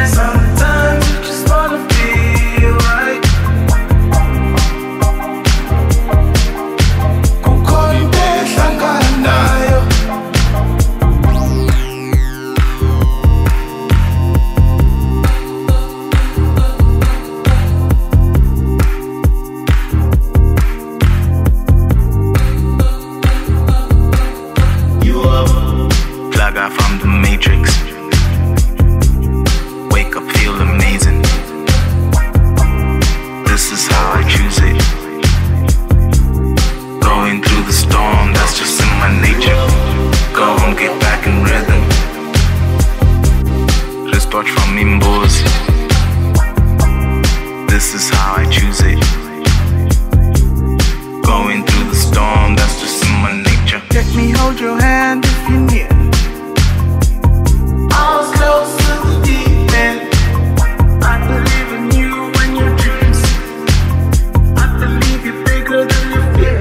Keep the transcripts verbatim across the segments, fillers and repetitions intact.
that sometimes you just wanna feel right. Kukhona into ehlangana nayo. You up, plug out from the matrix. Wake up, feel amazing. This is how I choose it. Going through the storm, that's just in my nature. Go and get back in rhythm. Resposte from Imbos. This is how I choose it. Going through the storm, that's just in my nature. Let me hold your hand if you're near. I was close to the deep end. I believe in you and your dreams. I believe you're bigger than your fear.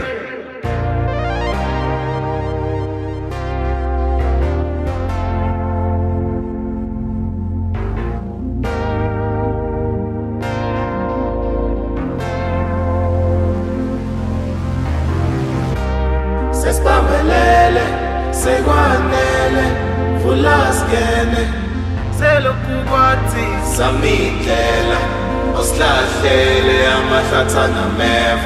Sesibambelele, sekwanele, vula skene. Selokhu kwathi samidlela, osilahlele amahlathi nameva.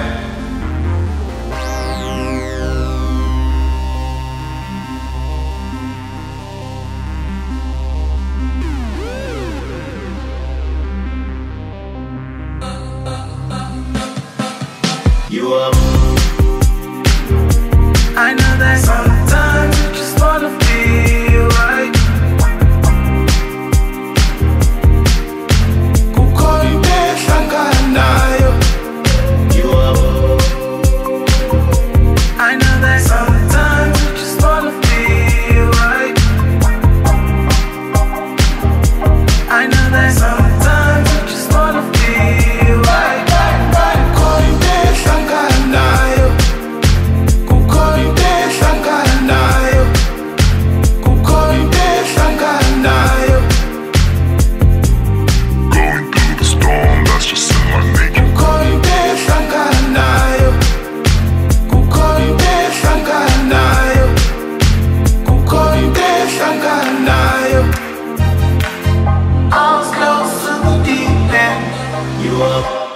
You up? I know that sometimes you just wanna feel right. Kukhona into ehlangana nayo. You up? I know that sometimes you just wanna feel right. I know that sometimes you just wanna feel right. Kukhona into ehlangana nayo. Kukhona into ehlangana nayo. Kukhona into ehlangana nayo. Going through the storm, that's just in my nature. Kukhona into ehlangana nayo. Kukhona into ehlangana nayo. Kukhona into ehlangana nayo. I was close to the deep end. You up?